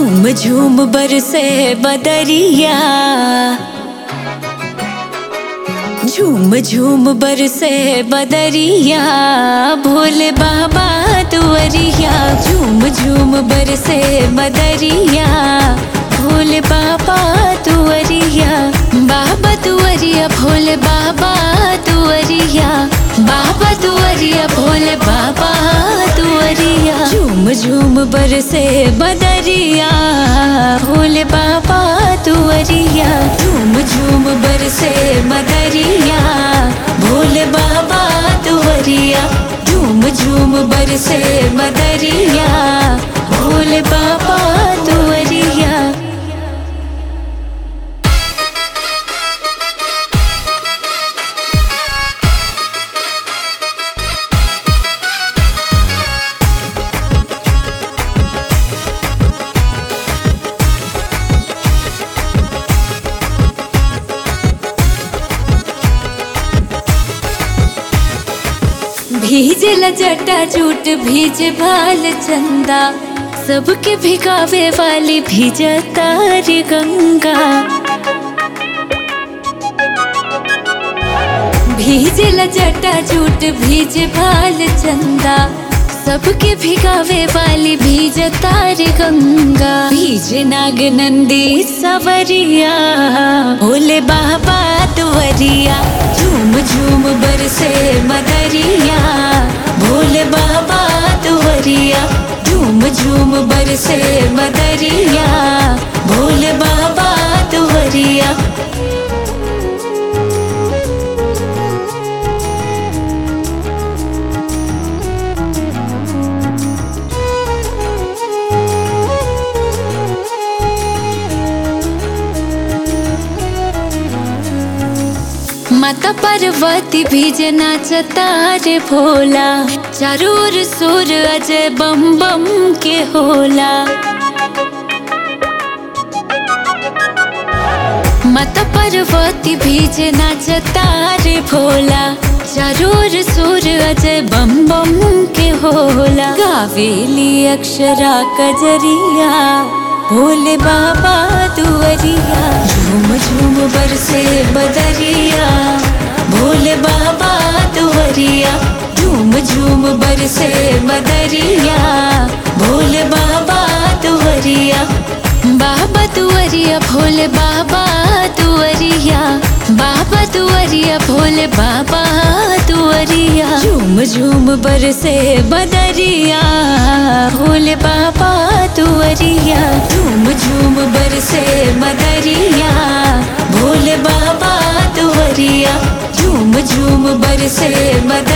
झूम झूम बरसे बदरिया, झूम झूम बरसे बदरिया, भोले बाबा दुआरिया। झूम झूम बरसे बदरिया, भोले बाबा दुआरिया। बाबा दुआरिया भोले बाबा दुआरिया, बाबा दुआरिया भोले बाबा दुआरिया। झूम झूम बरसे बदरिया, भोले बाबा दुआरिया। झूम झूम बरसे बदरिया, भोले बाबा दुआरिया। झूम झूम बरसे बदरिया, भोले बाबा दुआरिया। भीजे लजटा जूट भीजे भाल चंदा, सबके भिगावे वाली भीजा तारी गंगा। भीजे लजटा जूट भीजे भाल चंदा, सबके भिगावे वाली भीज तारी गंगा। भीजे नाग नंदी सवरिया, भोले बाबा दुआरिया। झूम झूम बरसे बदरिया, भोले बाबा दुआरिया। झूम झूम बरसे बदरिया, भोले बाबा दुआरिया। माता पार्वती भीजे नाचता रे भोला, चारों ओर सुर अजय बम बम के होला। माता पार्वती भीजे नाचता रे भोला, चारों ओर सुर अजय बम बम के होला। गावेली अक्षरा कजरिया, भोले बाबा दुआरिया। झूम झूम बरसे बदरिया, भोले बाबा दुआरिया। झूम झूम बरसे बदरिया, भोले बाबा दुआरिया। बाबा दुआरिया भोले बाबा दुआरिया, बाबा दुआरिया भोले बाबा दुआरिया। झूम झूम बरसे बदरिया, भोले बाबा दुआरिया। झूम झूम बरसे बदरिया, भोले बाबा दुआरिया। झूम झूम बरसे बदरिया।